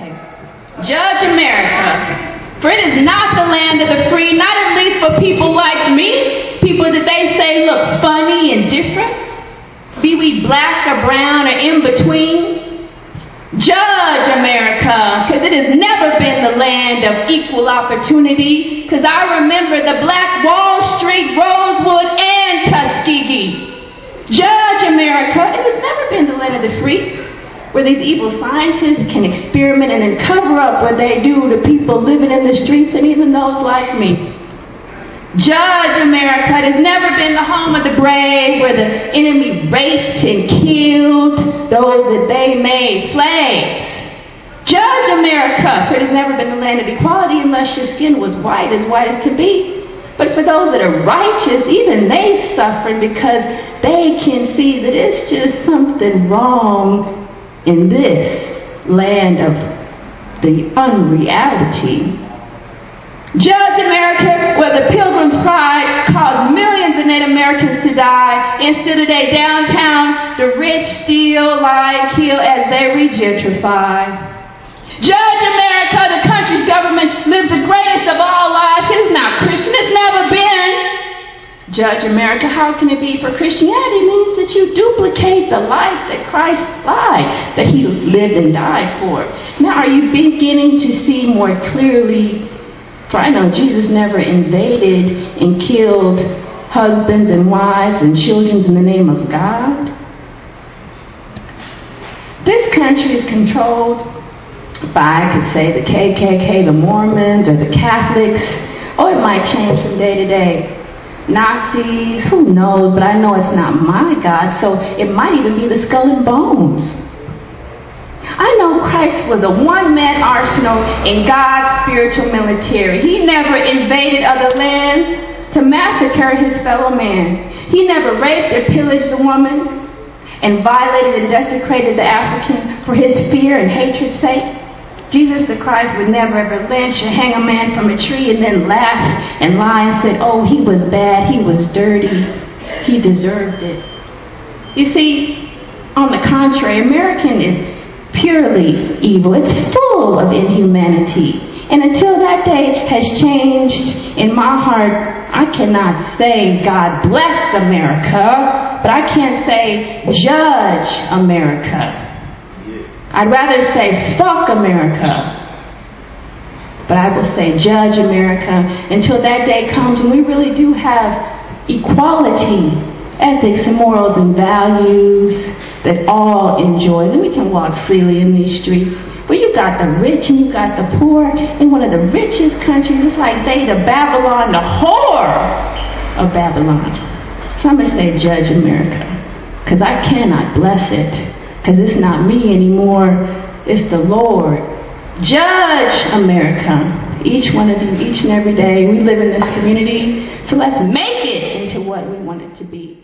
Judge America, for it is not the land of the free, not at least for people like me, people that they say look funny and different, be we black or brown or in between. Judge America, because it has never been the land of equal opportunity, because I remember the Black Wall Street, Rosewood, and Tuskegee. Judge America, it has never been the land of the free, where these evil scientists can experiment and then cover up what they do to people living in the streets and even those like me. Judge America, it has never been the home of the brave, where the enemy raped and killed those that they made slaves. Judge America, for it has never been the land of equality unless your skin was white as can be. But for those that are righteous, even they suffer because they can see that it's just something wrong in this land of the unreality. Judge America, where the Pilgrim's pride caused millions of Native Americans to die, and still today downtown the rich steal, lie, and kill as they regentrify. Judge America, the country's government lives the greatest of all lives. It is not Christian, it's never been. Judge America, how can it be? For Christianity means that you duplicate the life that Christ died, that He lived and died for. Now are you beginning to see more clearly? For I know Jesus never invaded and killed husbands and wives and children in the name of God. This country is controlled by, I could say, the KKK, the Mormons, or the Catholics. Oh, it might change from day to day. Nazis, who knows, but I know it's not my God, so it might even be the Skull and Bones. I know Christ was a one-man arsenal in God's spiritual military. He never invaded other lands to massacre His fellow man. He never raped or pillaged the woman and violated and desecrated the African for His fear and hatred's sake. Jesus the Christ would never ever lynch or hang a man from a tree and then laugh and lie and say, oh, he was bad, he was dirty, he deserved it. You see, on the contrary, American is purely evil. It's full of inhumanity. And until that day has changed in my heart, I cannot say God bless America, but I can't say judge America. I'd rather say fuck America, but I will say judge America until that day comes and we really do have equality, ethics and morals and values that all enjoy. Then we can walk freely in these streets. Well, you got the rich and you got the poor in one of the richest countries. It's like they the Babylon, the whore of Babylon. So I'm going to say judge America, because I cannot bless it. Because it's not me anymore, it's the Lord. Judge America. Each one of you, each and every day, we live in this community, so let's make it into what we want it to be.